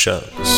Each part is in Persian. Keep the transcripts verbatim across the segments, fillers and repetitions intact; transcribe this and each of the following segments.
شمس.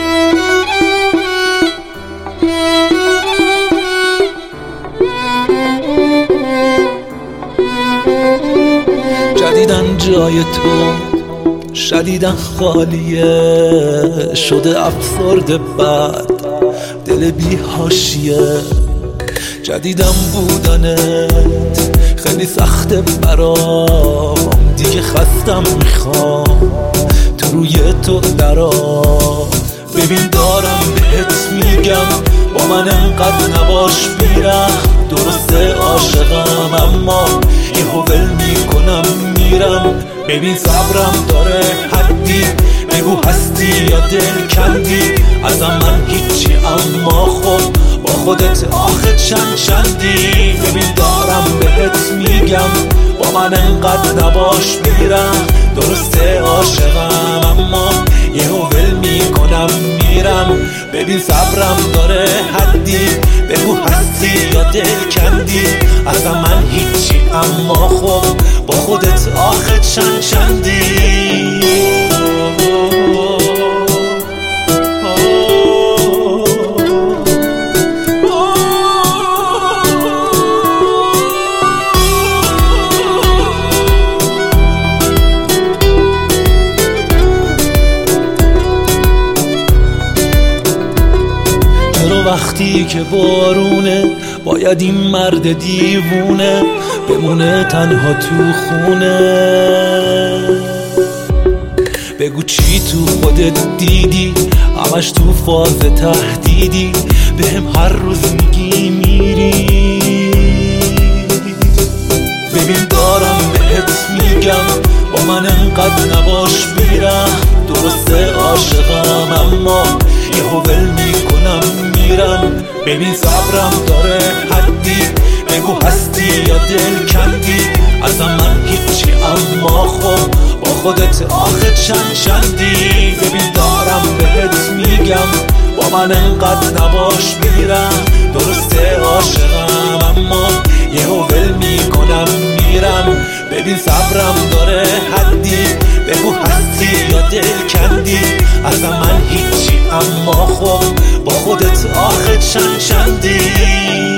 جدیدن جای تو شدیدن خالیه، شده افسرده بد دل بی حاشیه. جدیدن بودنت خیلی سخته برام، دیگه خستم میخوام تو روی تو درام. ببین دارم بهت میگم با من انقدر نباش بیرم، درسته عاشقم اما یهو ول میکنم میرم. ببین صبرم داره حدی، بگو هستی یا دل کندی ازم من هیچی اما خب با خودت آخه چند چندی. ببین دارم بهت میگم با من انقدر نباش میرم، درسته عاشقم اما یهو ول میکنم میرم. ببین صبرم داره حدی، بگو هستی یا دل کندی ازم من هیچی اما خب با خودت آخه چند چندی. وقتی که بارونه باید این مرد دیوونه بمونه تنها تو خونه؟ بگو چی تو خودت دیدی، همش تو فاز تهدیدی، بهم هر روز میگی میری. ببین دارم بهت میگم با من انقدر نباش بیرم، درسته عاشقم اما یهو ول میکنم میرم. ببین صبرم داره حدی، بگو هستی یا دل کندی ازم من هیچی اما خب با خودت آخه چند چندی. ببین دارم بهت میگم با من انقدر نباش بیرم، درسته عاشقم اما یهو ول میکنم میرم. ببین صبرم داره حدی، بگو هستی یا دل کندی ازم من هیچی اما خب با خودت آخه چند چندی.